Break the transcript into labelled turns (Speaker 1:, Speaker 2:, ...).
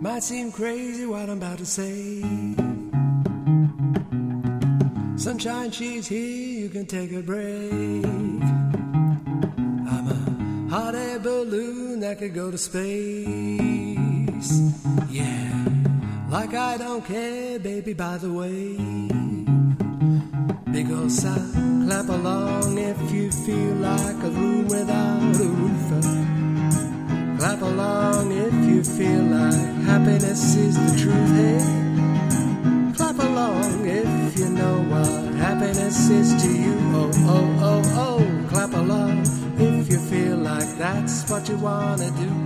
Speaker 1: Might seem crazy what I'm about to say. Sunshine, she's here, you can take a break. I'm a hot air balloon that could go to space. Yeah, like I don't care, baby, by the way. Big ol' sigh, clap along if you feel like a room without a roof. Clap along if you feel like happiness is the truth. Hey, clap along if you know what happiness is to you. Oh, oh, oh, oh, clap along if you feel like that's what you wanna do.